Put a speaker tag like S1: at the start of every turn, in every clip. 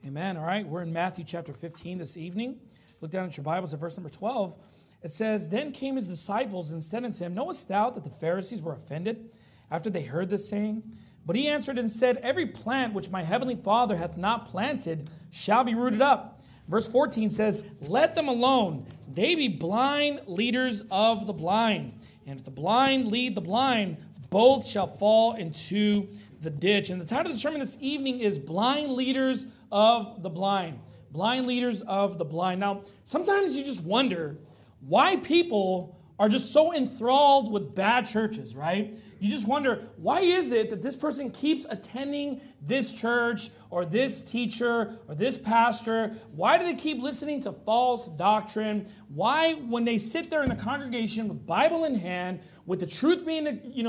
S1: Amen. All right, we're in Matthew chapter 15 this evening. Look down at your Bibles at verse number 12. It says, Then came his disciples and said unto him, Knowest thou that the Pharisees were offended after they heard this saying? But he answered and said, Every plant which my heavenly Father hath not planted shall be rooted up. Verse 14 says, Let them alone. They be blind leaders of the blind. And if the blind lead the blind, both shall fall into the ditch. And the title of the sermon this evening is Blind Leaders of the Blind. Blind leaders of the blind. Now, sometimes you just wonder why people are just so enthralled with bad churches, right? You just wonder, why is it that this person keeps attending this church or this teacher or this pastor? Why do they keep listening to false doctrine? Why, when they sit there in the congregation with Bible in hand, with the truth being,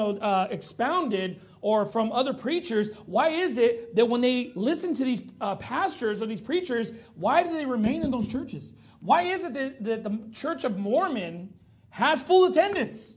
S1: expounded or from other preachers, why is it that when they listen to these pastors or these preachers, why do they remain in those churches? Why is it that the Church of Mormon has full attendance?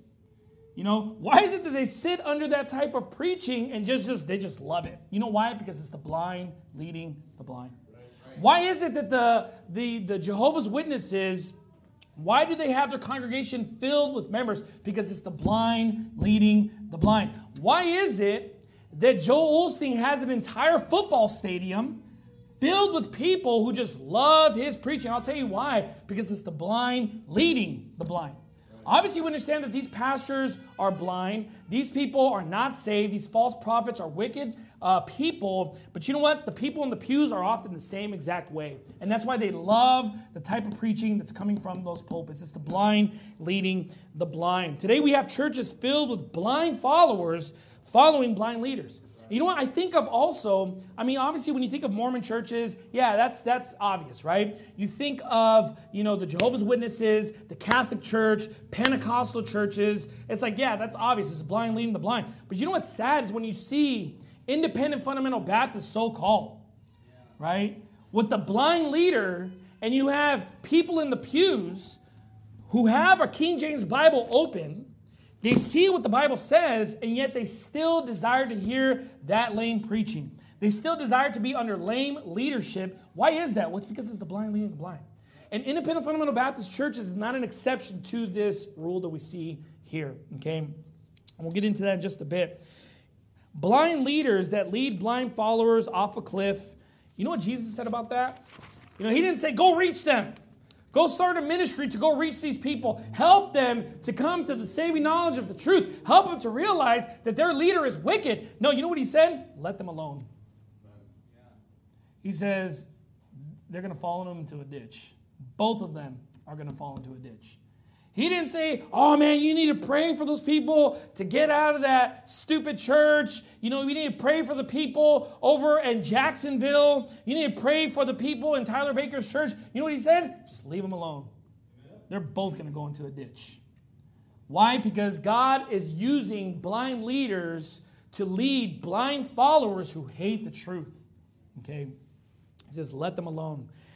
S1: Why is it that they sit under that type of preaching and they just love it? You know why? Because it's the blind leading the blind. Why is it that the Jehovah's Witnesses, why do they have their congregation filled with members? Because it's the blind leading the blind. Why is it that Joel Osteen has an entire football stadium filled with people who just love his preaching? I'll tell you why. Because it's the blind leading the blind. Obviously, we understand that these pastors are blind. These people are not saved. These false prophets are wicked people. But you know what? The people in the pews are often the same exact way. And that's why they love the type of preaching that's coming from those pulpits. It's the blind leading the blind. Today we have churches filled with blind followers following blind leaders. You know what I think of also? Obviously, when you think of Mormon churches, yeah, that's obvious, right? You think of, the Jehovah's Witnesses, the Catholic Church, Pentecostal churches. It's like, yeah, that's obvious. It's the blind leading the blind. But you know what's sad is when you see independent fundamental Baptists, so-called, right? With the blind leader, and you have people in the pews who have a King James Bible open. They see what the Bible says, and yet they still desire to hear that lame preaching. They still desire to be under lame leadership. Why is that? Well, it's because it's the blind leading the blind. And Independent Fundamental Baptist Churches is not an exception to this rule that we see here, okay? And we'll get into that in just a bit. Blind leaders that lead blind followers off a cliff. You know what Jesus said about that? He didn't say, go reach them. Go start a ministry to go reach these people. Help them to come to the saving knowledge of the truth. Help them to realize that their leader is wicked. No, you know what he said? Let them alone. He says they're going to fall into a ditch. Both of them are going to fall into a ditch. He didn't say, oh man, you need to pray for those people to get out of that stupid church. We need to pray for the people over in Jacksonville. You need to pray for the people in Tyler Baker's church. You know what he said? Just leave them alone. They're both going to go into a ditch. Why? Because God is using blind leaders to lead blind followers who hate the truth. Okay? He says, let them alone.